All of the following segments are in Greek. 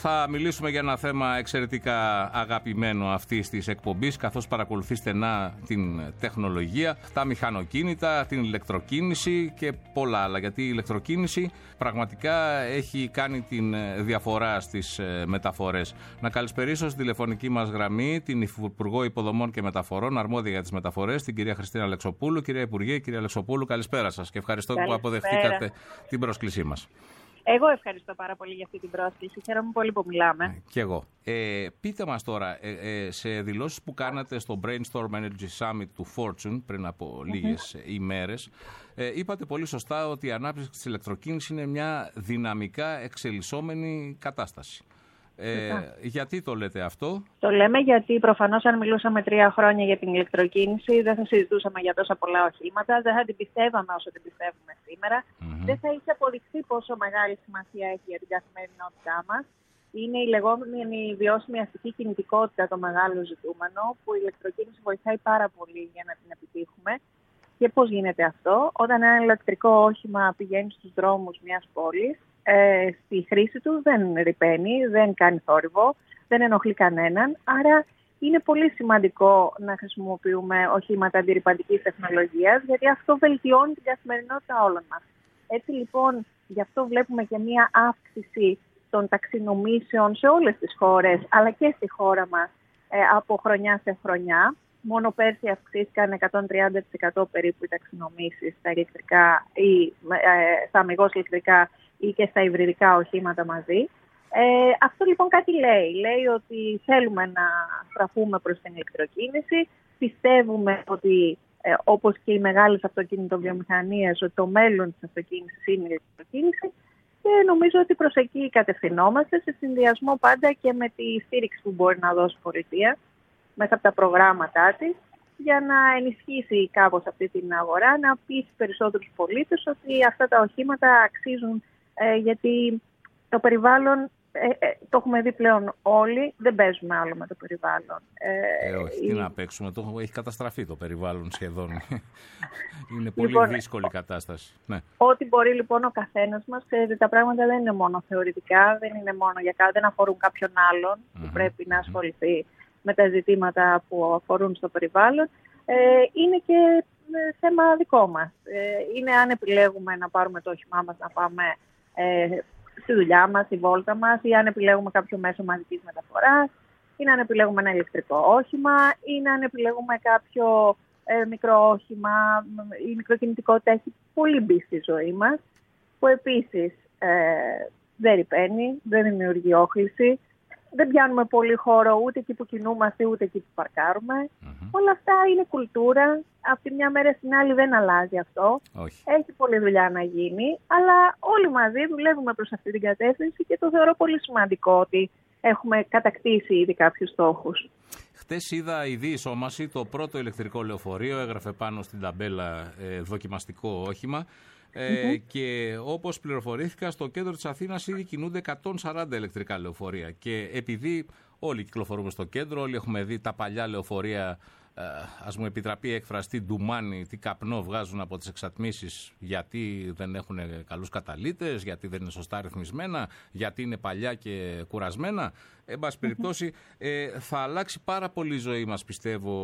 Θα μιλήσουμε για ένα θέμα εξαιρετικά αγαπημένο αυτής της εκπομπής, καθώς παρακολουθεί στενά την τεχνολογία, τα μηχανοκίνητα, την ηλεκτροκίνηση και πολλά άλλα. Γιατί η ηλεκτροκίνηση πραγματικά έχει κάνει την διαφορά στις μεταφορές. Να καλησπερίσω στη τηλεφωνική μας γραμμή την Υπουργό Υποδομών και Μεταφορών, αρμόδια για τις μεταφορές, την κυρία Χριστίνα Αλεξοπούλου. Κυρία Υπουργέ, κυρία Αλεξοπούλου, καλησπέρα σας και ευχαριστώ που αποδεχτήκατε την πρόσκλησή μας. Εγώ ευχαριστώ πάρα πολύ για αυτή την πρόσκληση. Χαίρομαι πολύ που μιλάμε. Κι εγώ. Πείτε μας τώρα, σε δηλώσεις που κάνατε στο Brainstorm Energy Summit του Fortune πριν από λίγες ημέρες, είπατε πολύ σωστά ότι η ανάπτυξη της ηλεκτροκίνησης είναι μια δυναμικά εξελισσόμενη κατάσταση. Γιατί το λέτε αυτό? Το λέμε γιατί προφανώς αν μιλούσαμε 3 χρόνια για την ηλεκτροκίνηση δεν θα συζητούσαμε για τόσα πολλά οχήματα, δεν θα την πιστεύαμε όσο την πιστεύουμε σήμερα. Δεν θα είχε αποδειχθεί πόσο μεγάλη σημασία έχει για την καθημερινότητά μας. Είναι η λεγόμενη βιώσιμη αστική κινητικότητα το μεγάλο ζητούμενο, που η ηλεκτροκίνηση βοηθάει πάρα πολύ για να την επιτύχουμε. Και πώς γίνεται αυτό? Όταν ένα ηλεκτρικό όχημα πηγαίνει στους δρόμους μιας πόλης, στη χρήση του δεν ρυπαίνει, δεν κάνει θόρυβο, δεν ενοχλεί κανέναν. Άρα είναι πολύ σημαντικό να χρησιμοποιούμε οχήματα αντιρρυπαντικής τεχνολογίας, γιατί αυτό βελτιώνει την καθημερινότητα όλων μας. Έτσι λοιπόν, γι' αυτό βλέπουμε και μία αύξηση των ταξινομήσεων σε όλες τις χώρες, αλλά και στη χώρα μας από χρονιά σε χρονιά. Μόνο πέρσι αυξήθηκαν 130% περίπου οι ταξινομήσεις στα ηλεκτρικά ή στα αμιγώς ηλεκτρικά ή και στα υβριδικά οχήματα μαζί. Αυτό λοιπόν κάτι λέει. Λέει ότι θέλουμε να στραφούμε προς την ηλεκτροκίνηση. Πιστεύουμε ότι όπως και οι μεγάλες αυτοκινητοβιομηχανίες, ότι το μέλλον της αυτοκίνησης είναι η ηλεκτροκίνηση. Και νομίζω ότι προς εκεί κατευθυνόμαστε, σε συνδυασμό πάντα και με τη στήριξη που μπορεί να δώσει η πολιτεία μέσα από τα προγράμματά της, για να ενισχύσει κάπως αυτή την αγορά, να πείσει περισσότερους πολίτες ότι αυτά τα οχήματα αξίζουν, γιατί το περιβάλλον, το έχουμε δει πλέον όλοι, δεν παίζουμε άλλο με το περιβάλλον. Όχι, τι να παίξουμε, έχει καταστραφεί το περιβάλλον σχεδόν. Είναι πολύ δύσκολη κατάσταση. Ναι. Ό,τι μπορεί λοιπόν ο καθένας μας, τα πράγματα δεν είναι μόνο θεωρητικά, δεν είναι μόνο για κάτι, δεν αφορούν κάποιον άλλον που πρέπει να ασχοληθεί με τα ζητήματα που αφορούν στο περιβάλλον, είναι και θέμα δικό μας. Είναι αν επιλέγουμε να πάρουμε το όχημά μας να πάμε στη δουλειά μας, στη βόλτα μας, ή αν επιλέγουμε κάποιο μέσο μαζικής μεταφοράς, ή αν επιλέγουμε ένα ηλεκτρικό όχημα, ή αν επιλέγουμε κάποιο μικρό όχημα. Η μικροκινητικότητα έχει πολύ μπει στη ζωή μας, που επίσης δεν ρυπαίνει, δεν δημιουργεί όχληση. Δεν πιάνουμε πολύ χώρο ούτε εκεί που κινούμαστε, ούτε εκεί που παρκάρουμε. Όλα αυτά είναι κουλτούρα. Από τη μια μέρα στην άλλη δεν αλλάζει αυτό. Όχι. Έχει πολλή δουλειά να γίνει, αλλά όλοι μαζί δουλεύουμε προς αυτή την κατεύθυνση και το θεωρώ πολύ σημαντικό ότι έχουμε κατακτήσει ήδη κάποιους στόχους. Χτες είδα η διεισόμαση, το πρώτο ηλεκτρικό λεωφορείο, έγραφε πάνω στην ταμπέλα δοκιμαστικό όχημα. Και όπως πληροφορήθηκα, στο κέντρο της Αθήνας ήδη κινούνται 140 ηλεκτρικά λεωφορεία. Και επειδή όλοι κυκλοφορούμε στο κέντρο, όλοι έχουμε δει τα παλιά λεωφορεία, ας μου επιτραπεί η έκφραση, τι ντουμάνι, τι καπνό βγάζουν από τις εξατμίσεις, γιατί δεν έχουν καλούς καταλύτες, γιατί δεν είναι σωστά ρυθμισμένα, γιατί είναι παλιά και κουρασμένα. Εν πάση περιπτώσει, θα αλλάξει πάρα πολύ η ζωή μας, πιστεύω,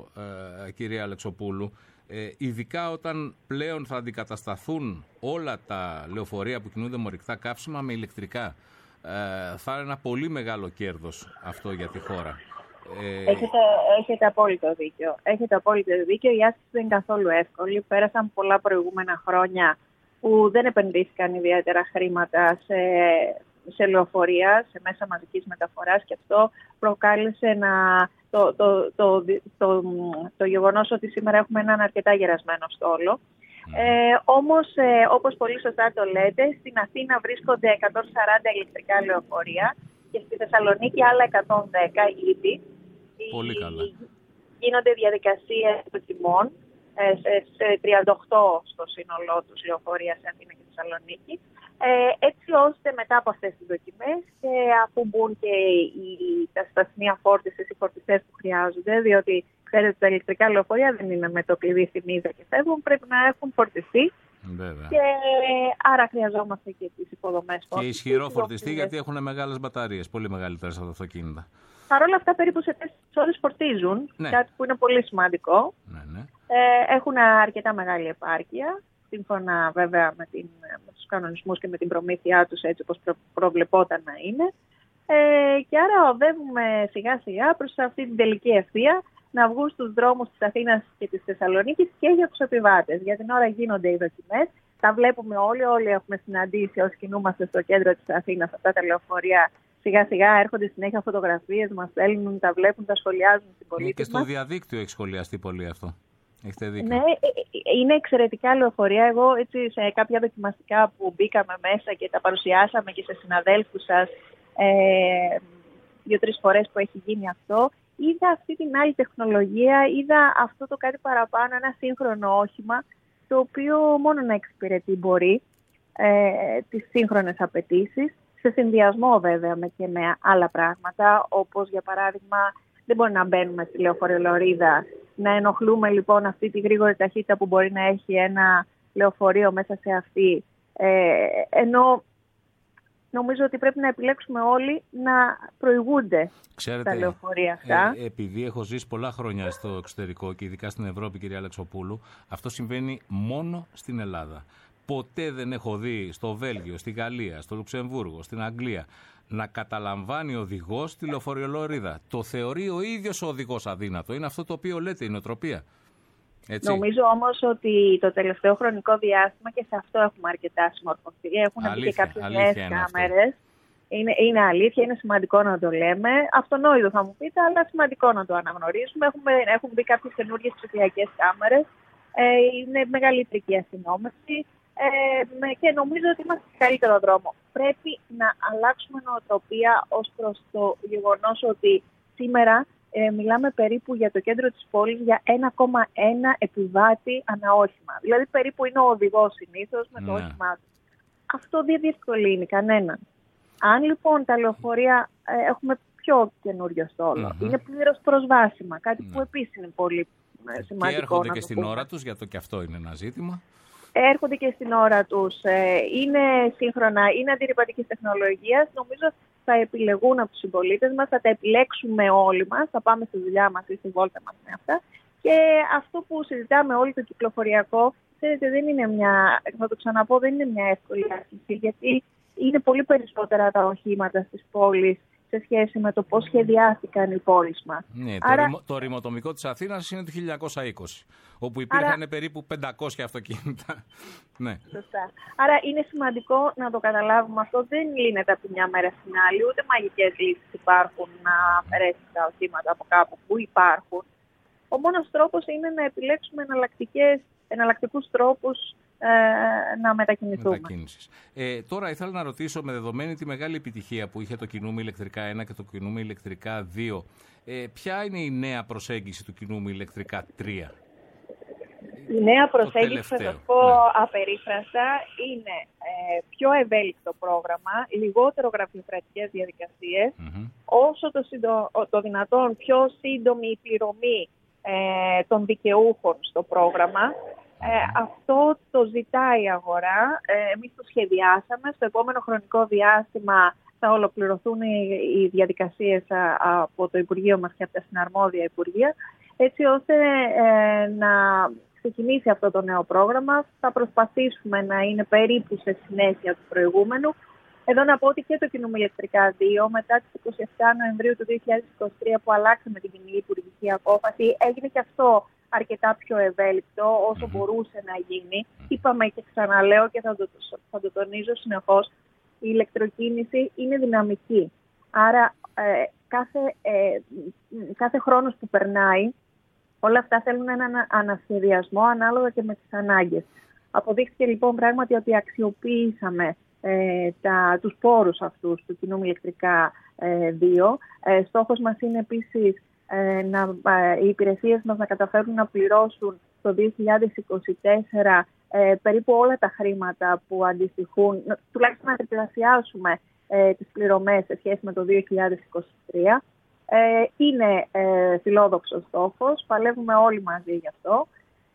κυρία Αλεξοπούλου. Ειδικά όταν πλέον θα αντικατασταθούν όλα τα λεωφορεία που κινούνται με ορυκτά καύσιμα με ηλεκτρικά. Θα είναι ένα πολύ μεγάλο κέρδος αυτό για τη χώρα. Έχετε απόλυτο δίκιο. Έχετε απόλυτο δίκιο. Η άσκηση δεν είναι καθόλου εύκολη. Πέρασαν πολλά προηγούμενα χρόνια που δεν επενδύθηκαν ιδιαίτερα χρήματα σε λεωφορεία, σε μέσα μαζικής μεταφοράς, και αυτό προκάλεσε το γεγονός ότι σήμερα έχουμε έναν αρκετά γερασμένο στόλο. Όμως, όπως πολύ σωστά το λέτε, στην Αθήνα βρίσκονται 140 ηλεκτρικά λεωφορεία και στη Θεσσαλονίκη άλλα 110 ήδη. Πολύ καλά. Γίνονται διαδικασίες δοκιμών σε 38 στο σύνολό τους λεωφορεία σε Αθήνα και Θεσσαλονίκη. Έτσι ώστε μετά από αυτές τις δοκιμές και αφού μπουν και τα σημεία φόρτισης, οι φορτιστές που χρειάζονται, διότι ξέρετε τα ηλεκτρικά λεωφορεία δεν είναι με το κλειδί θυμίδα και φεύγουν, πρέπει να έχουν φορτιστεί Και άρα χρειαζόμαστε και τις υποδομές. Και ισχυρό φορτιστή, γιατί έχουν μεγάλες μπαταρίες, πολύ μεγαλύτερες από τα αυτοκίνητα. Παρ' όλα αυτά, περίπου σε 4 ώρες φορτίζουν, κάτι που είναι πολύ σημαντικό. Ναι. Έχουν αρκετά μεγάλη επάρκεια, σύμφωνα βέβαια με τους κανονισμούς και με την προμήθειά τους, έτσι όπως προβλεπόταν να είναι. Και άρα οδεύουμε σιγά σιγά προς αυτή την τελική ευθεία, να βγουν στους δρόμους της Αθήνας και της Θεσσαλονίκης και για τους επιβάτες. Για την ώρα γίνονται οι δοκιμές. Τα βλέπουμε όλοι έχουμε συναντήσει όσοι κινούμαστε στο κέντρο της Αθήνας αυτά τα λεωφορεία. Σιγά σιγά έρχονται συνέχεια φωτογραφίες, μας στέλνουν, τα βλέπουν, τα σχολιάζουν στην πολίτες και στο διαδίκτυο έχει σχολιαστεί πολύ αυτό. Έχετε δίκιο. Ναι, είναι εξαιρετικά λεωφορεία. Εγώ έτσι, σε κάποια δοκιμαστικά που μπήκαμε μέσα και τα παρουσιάσαμε και σε συναδέλφους σας 2-3 φορές που έχει γίνει αυτό, είδα αυτή την άλλη τεχνολογία, είδα αυτό το κάτι παραπάνω, ένα σύγχρονο όχημα, το οποίο μόνο να εξυπηρετεί μπορεί τις σύγχρονες απαιτήσεις, σε συνδυασμό βέβαια και με άλλα πράγματα, όπως για παράδειγμα δεν μπορεί να μπαίνουμε στη λεωφορειολωρίδα, να ενοχλούμε λοιπόν αυτή τη γρήγορη ταχύτητα που μπορεί να έχει ένα λεωφορείο μέσα σε αυτή, ενώ νομίζω ότι πρέπει να επιλέξουμε όλοι να προηγούνται τα λεωφορεία αυτά. Επειδή έχω ζήσει πολλά χρόνια στο εξωτερικό και ειδικά στην Ευρώπη, κυρία Αλεξοπούλου, αυτό συμβαίνει μόνο στην Ελλάδα. Ποτέ δεν έχω δει στο Βέλγιο, στη Γαλλία, στο Λουξεμβούργο, στην Αγγλία να καταλαμβάνει οδηγός τη λεωφορειολωρίδα. Το θεωρεί ο ίδιος ο οδηγός αδύνατο. Είναι αυτό το οποίο λέτε, η νοοτροπία. Έτσι. Νομίζω όμως ότι το τελευταίο χρονικό διάστημα και σε αυτό έχουμε αρκετά συμμορφωθεί. Έχουν μπει και κάποιες νέες κάμερες. Είναι αλήθεια, είναι σημαντικό να το λέμε. Αυτονόητο θα μου πείτε, αλλά σημαντικό να το αναγνωρίσουμε. Έχουν μπει κάποιες καινούργιες ψηφιακές κάμερες. Είναι μεγαλύτερη η αστυνόμευση. Και νομίζω ότι είμαστε σε καλύτερο δρόμο. Πρέπει να αλλάξουμε νοοτροπία ως προς το γεγονός ότι σήμερα μιλάμε περίπου για το κέντρο της πόλης για 1,1 επιβάτη ανά όχημα. Δηλαδή περίπου είναι ο οδηγός συνήθως με το όχημά του. Αυτό δεν διευκολύνει κανέναν. Αν λοιπόν τα λεωφορεία έχουμε πιο καινούριο στόλο, είναι πλήρως προσβάσιμα, κάτι που επίσης είναι πολύ σημαντικό. Και έρχονται και στην ώρα τους, γιατί και αυτό είναι ένα ζήτημα. Έρχονται και στην ώρα τους, είναι σύγχρονα, είναι αντιρρυπαντικής τεχνολογίας. Νομίζω θα επιλεγούν από τους συμπολίτες μας, θα τα επιλέξουμε όλοι μας, θα πάμε στη δουλειά μας ή στη βόλτα μας με αυτά. Και αυτό που συζητάμε όλοι το κυκλοφοριακό, ξέρετε, δεν είναι θα το ξαναπώ, δεν είναι μια εύκολη άσκηση, γιατί είναι πολύ περισσότερα τα οχήματα στις πόλεις σε σχέση με το πώς σχεδιάστηκαν οι πόλεις μας. Ναι, το ρημοτομικό της Αθήνας είναι του 1920, όπου υπήρχαν περίπου 500 αυτοκίνητα. Ναι. Σωστά. Άρα είναι σημαντικό να το καταλάβουμε αυτό. Δεν λύνεται από τη μια μέρα στην άλλη, ούτε μαγικές λύσεις υπάρχουν να αφαιρέσει τα οχήματα από κάπου που υπάρχουν. Ο μόνος τρόπος είναι να επιλέξουμε εναλλακτικούς τρόπους να μετακινηθούμε. Τώρα ήθελα να ρωτήσω, με δεδομένη τη μεγάλη επιτυχία που είχε το Κινούμε Ηλεκτρικά 1 και το Κινούμε Ηλεκτρικά 2, ποια είναι η νέα προσέγγιση του Κινούμε Ηλεκτρικά 3? Η νέα προσέγγιση, θα σας πω απερίφραστα, είναι πιο ευέλικτο πρόγραμμα, λιγότερο γραφειοκρατικές διαδικασίες, όσο το δυνατόν πιο σύντομη η πληρωμή των δικαιούχων στο πρόγραμμα. Αυτό το ζητάει η αγορά. Εμείς το σχεδιάσαμε. Στο επόμενο χρονικό διάστημα θα ολοκληρωθούν οι διαδικασίες από το Υπουργείο μας και από τα συναρμόδια Υπουργεία, έτσι ώστε να ξεκινήσει αυτό το νέο πρόγραμμα. Θα προσπαθήσουμε να είναι περίπου σε συνέχεια του προηγούμενου. Εδώ να πω ότι και το Κινούμε Ηλεκτρικά 2, μετά τις 27 Νοεμβρίου του 2023 που αλλάξαμε την κοινή υπουργική απόφαση, έγινε και αυτό αρκετά πιο ευέλικτο όσο μπορούσε να γίνει. Είπαμε και ξαναλέω και θα το τονίζω συνεχώς, η ηλεκτροκίνηση είναι δυναμική. Άρα κάθε χρόνος που περνάει, όλα αυτά θέλουν έναν ανασχεδιασμό ανάλογα και με τις ανάγκες. Αποδείχθηκε λοιπόν πράγματι ότι αξιοποίησαμε τους πόρους αυτούς του Κινούμε Ηλεκτρικά 2. Στόχος μας είναι επίσης οι υπηρεσίες μας να καταφέρουν να πληρώσουν το 2024 περίπου όλα τα χρήματα που αντιστοιχούν, τουλάχιστον να τριπλασιάσουμε τις πληρωμές σε σχέση με το 2023. Είναι φιλόδοξος στόχος, παλεύουμε όλοι μαζί γι' αυτό.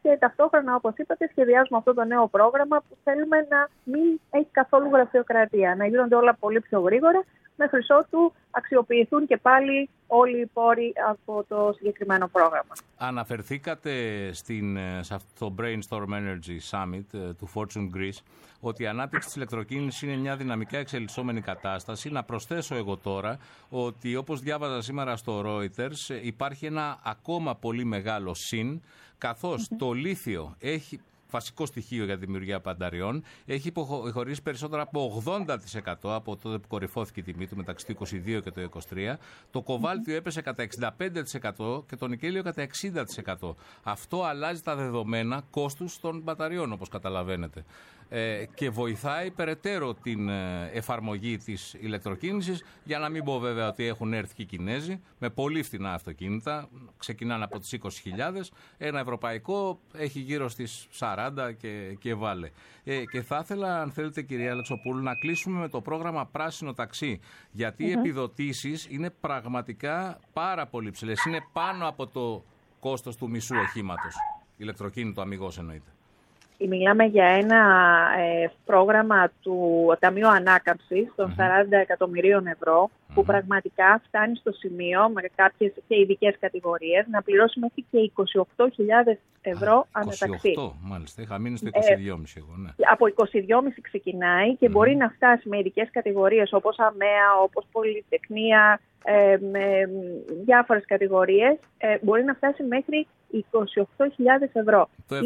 και ταυτόχρονα, όπως είπατε, σχεδιάζουμε αυτό το νέο πρόγραμμα που θέλουμε να μην έχει καθόλου γραφειοκρατία, να γίνονται όλα πολύ πιο γρήγορα, μέχρι ότου αξιοποιηθούν και πάλι όλοι οι πόροι από το συγκεκριμένο πρόγραμμα. Αναφερθήκατε σε αυτό το Brainstorm Energy Summit του Fortune Greece ότι η ανάπτυξη της ηλεκτροκίνησης είναι μια δυναμικά εξελισσόμενη κατάσταση. Να προσθέσω εγώ τώρα ότι, όπως διάβαζα σήμερα στο Reuters, υπάρχει ένα ακόμα πολύ μεγάλο συν, καθώς το λίθιο έχει βασικό στοιχείο για τη δημιουργία μπαταριών, έχει υποχωρήσει περισσότερο από 80% από τότε που κορυφώθηκε η τιμή του μεταξύ του 22 και του 23. Το κοβάλτιο έπεσε κατά 65% και το νικέλιο κατά 60%. Αυτό αλλάζει τα δεδομένα κόστους των μπαταριών, όπως καταλαβαίνετε. Και βοηθάει περαιτέρω την εφαρμογή της ηλεκτροκίνησης, για να μην πω βέβαια ότι έχουν έρθει και οι Κινέζοι με πολύ φθηνά αυτοκίνητα, ξεκινάνε από τις 20.000, ένα ευρωπαϊκό έχει γύρω στις 40 και βάλε. Και θα ήθελα, αν θέλετε κυρία Αλεξοπούλου, να κλείσουμε με το πρόγραμμα Πράσινο Ταξί, γιατί οι επιδοτήσεις είναι πραγματικά πάρα πολύ ψηλές, είναι πάνω από το κόστος του μισού οχήματος, ηλεκτροκίνητο αμιγώς εννοείται. Μιλάμε για ένα πρόγραμμα του Ταμείου Ανάκαμψης των 40 εκατομμυρίων ευρώ, που πραγματικά φτάνει στο σημείο με κάποιες και ειδικές κατηγορίες να πληρώσει μέχρι και 28.000 ευρώ αναταξί. 28, μάλιστα. Είχα μείνει στο 22,5 εγώ. Ναι. Από 22,5 ξεκινάει και μπορεί να φτάσει με ειδικές κατηγορίες όπως ΑΜΕΑ, όπως Πολυτεχνία, με διάφορες κατηγορίες, μπορεί να φτάσει μέχρι 28.000 ευρώ. Το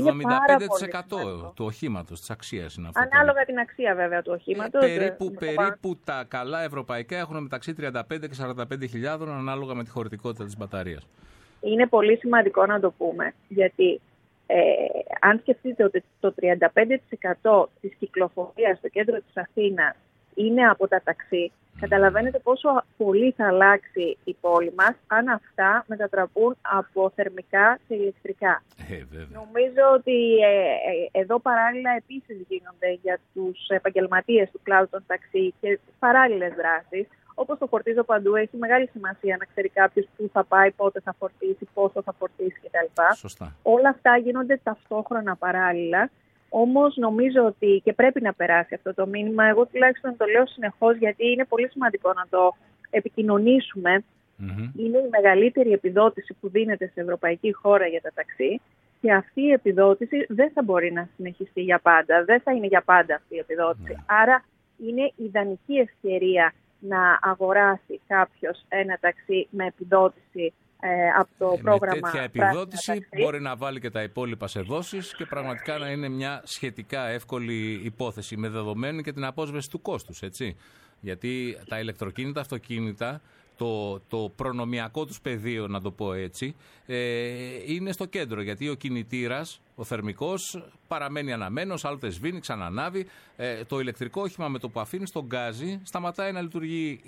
75% του οχήματος, της αξίας είναι αυτό. Ανάλογα την αξία βέβαια του οχήματος. Περίπου τα καλά ευρωπαϊκά έχουν μεταξύ 35 και 45.000 ανάλογα με τη χωρητικότητα της μπαταρίας. Είναι πολύ σημαντικό να το πούμε, γιατί αν σκεφτείτε ότι το 35% της κυκλοφορίας στο κέντρο της Αθήνας είναι από τα ταξί, καταλαβαίνετε πόσο πολύ θα αλλάξει η πόλη μας αν αυτά μετατραπούν από θερμικά σε ηλεκτρικά. Νομίζω ότι εδώ παράλληλα επίσης γίνονται για τους επαγγελματίες του cloud των ταξί και παράλληλες δράσεις. Όπως το φορτίζω παντού, έχει μεγάλη σημασία να ξέρει κάποιος πού θα πάει, πότε θα φορτίσει, πόσο θα φορτίσει κτλ. Σωστά. Όλα αυτά γίνονται ταυτόχρονα παράλληλα. Όμως νομίζω ότι και πρέπει να περάσει αυτό το μήνυμα. Εγώ τουλάχιστον το λέω συνεχώς, γιατί είναι πολύ σημαντικό να το επικοινωνήσουμε. Είναι η μεγαλύτερη επιδότηση που δίνεται σε ευρωπαϊκή χώρα για τα ταξί και αυτή η επιδότηση δεν θα μπορεί να συνεχιστεί για πάντα. Δεν θα είναι για πάντα αυτή η επιδότηση. Άρα είναι ιδανική ευκαιρία να αγοράσει κάποιος ένα ταξί με επιδότηση από το πρόγραμμα. Με τέτοια επιδότηση μπορεί να βάλει και τα υπόλοιπα σε δόσεις και πραγματικά να είναι μια σχετικά εύκολη υπόθεση, με δεδομένη και την απόσβεση του κόστους, έτσι. Γιατί τα ηλεκτροκίνητα αυτοκίνητα, το προνομιακό τους πεδίο, να το πω έτσι, είναι στο κέντρο, γιατί ο κινητήρας, ο θερμικός, παραμένει αναμένος, άλλοτε σβήνει, ξανανάβει. Το ηλεκτρικό όχημα με το που αφήνει στον γκάζι σταματάει να λειτουργεί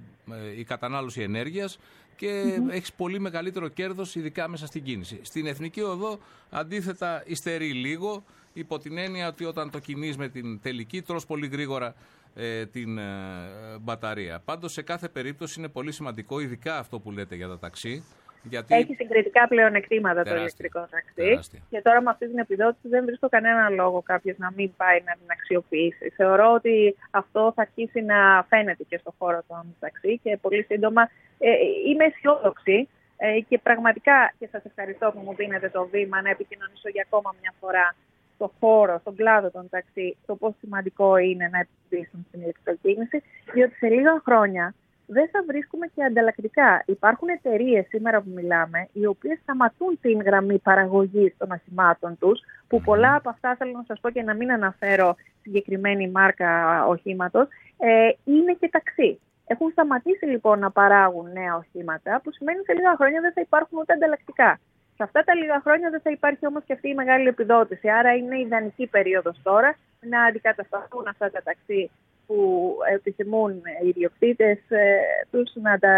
η κατανάλωση ενέργειας και έχεις πολύ μεγαλύτερο κέρδος, ειδικά μέσα στην κίνηση. Στην Εθνική Οδό αντίθετα υστερεί λίγο, υπό την έννοια ότι όταν το κινείς με την τελική τρως πολύ γρήγορα την μπαταρία. Πάντως σε κάθε περίπτωση είναι πολύ σημαντικό, ειδικά αυτό που λέτε για τα ταξί. Γιατί έχει συγκριτικά πλεονεκτήματα το ηλεκτρικό ταξί. Και τώρα με αυτή την επιδότηση δεν βρίσκω κανένα λόγο κάποιος να μην πάει να την αξιοποιήσει. Θεωρώ ότι αυτό θα αρχίσει να φαίνεται και στο χώρο των ταξί και πολύ σύντομα είμαι αισιόδοξη και πραγματικά και σας ευχαριστώ που μου δίνετε το βήμα να επικοινωνήσω για ακόμα μια φορά στο χώρο, στον κλάδο των ταξί, το πόσο σημαντικό είναι να επενδύσουν στην ηλεκτροκίνηση, διότι σε λίγα χρόνια δεν θα βρίσκουμε και ανταλλακτικά. Υπάρχουν εταιρείες σήμερα που μιλάμε, οι οποίες σταματούν την γραμμή παραγωγής των οχημάτων τους, που πολλά από αυτά, θέλω να σας πω και να μην αναφέρω συγκεκριμένη μάρκα οχήματος, είναι και ταξί. Έχουν σταματήσει λοιπόν να παράγουν νέα οχήματα, που σημαίνει σε λίγα χρόνια δεν θα υπάρχουν ούτε ανταλλακτικά. Σε αυτά τα λίγα χρόνια δεν θα υπάρχει όμως και αυτή η μεγάλη επιδότηση. Άρα είναι ιδανική περίοδος τώρα να αντικατασταθούν αυτά τα ταξί που επιθυμούν οι ιδιοκτήτες τους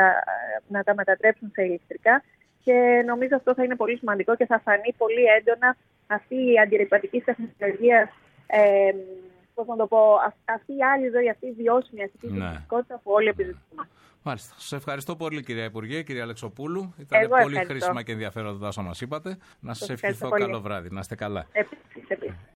να τα μετατρέψουν σε ηλεκτρικά. Και νομίζω αυτό θα είναι πολύ σημαντικό και θα φανεί πολύ έντονα αυτή η αντιρρυπατική τεχνολογία πώς να το πω, αυτή η άλλη ζωή, αυτή η βιώσιμη αστική δημιουργικότητα που όλοι επιζητούμε. Μάλιστα. Σας ευχαριστώ πολύ, κυρία Υπουργέ, κυρία Αλεξοπούλου. Ήταν πολύ χρήσιμα και ενδιαφέροντα όσα μας είπατε. Να σας ευχηθώ καλό βράδυ. Να είστε καλά. Επίσης.